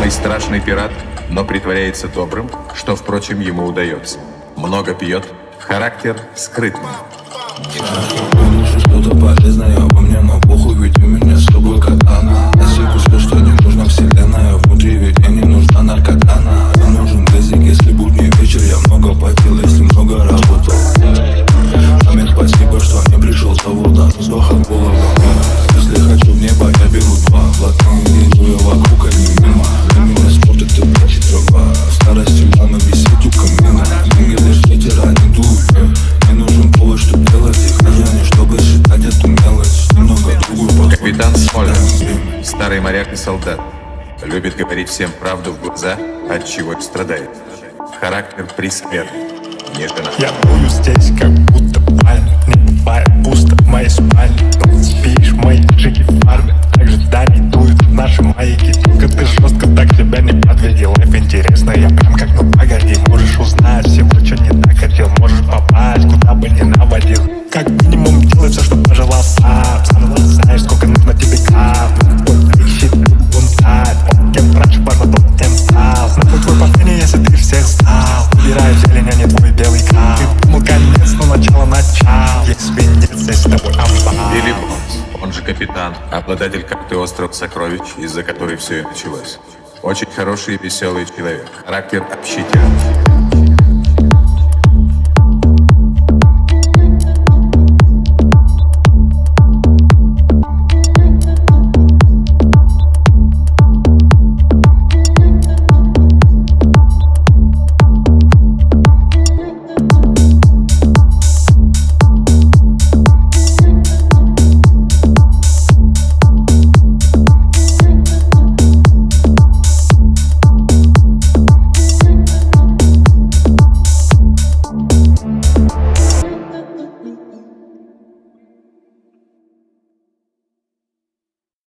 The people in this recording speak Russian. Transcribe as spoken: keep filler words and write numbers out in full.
Самый страшный пират, но притворяется добрым, что, впрочем, ему удается. Много пьет, характер скрытный. Лучше что-то полезное во мне, но похуй, ведь у меня с тобой катана. Насеку все, что не нужно, вселенная внутри, ведь мне не нужна наркотана. Нам нужен дезик, если будний вечер, я много потел, если много работал. Маме спасибо, что не пришел с завода, вздох от головы. Если хочу в небо, я беру два блатные день, вокруг они мимо. Для меня спорт это плечи трава, в старости мама висит у камина. Деньги лишь ветера не дуют, мне нужен повод, чтобы делать их, а я не чтобы считать эту мелочь. Немного другую. Капитан Смолер, старый моряк и солдат, любит говорить всем правду в глаза, от чего страдает. Характер прескверный, не жена. Я буду здесь, как будто пальм, не бывает пусто в моей спальне. Но спишь, мои джики в фарме, также дани дуют наши маяки. Только ты жестко так себя не подведи. Лайф интересно, я прям как ну погоди. Можешь узнать всего, что не так хотел. Можешь попасть, куда бы не наводил. Как минимум делай все, что пожелал сам. Сам знаешь, сколько нужно тебе кап. Твой щит, он тает. Кем раньше важно, тот тем стал. Нахуй твой последний, если ты всех знал. Убираю зелень, а не твой белый кап. Ты думал конец, но начало начал. Есть свинец, здесь с тобой амбал. Билли Бонс, он же капитан, обладатель карты «Остров сокровищ», из-за которой все и началось. Очень хороший и веселый человек, характер общительный.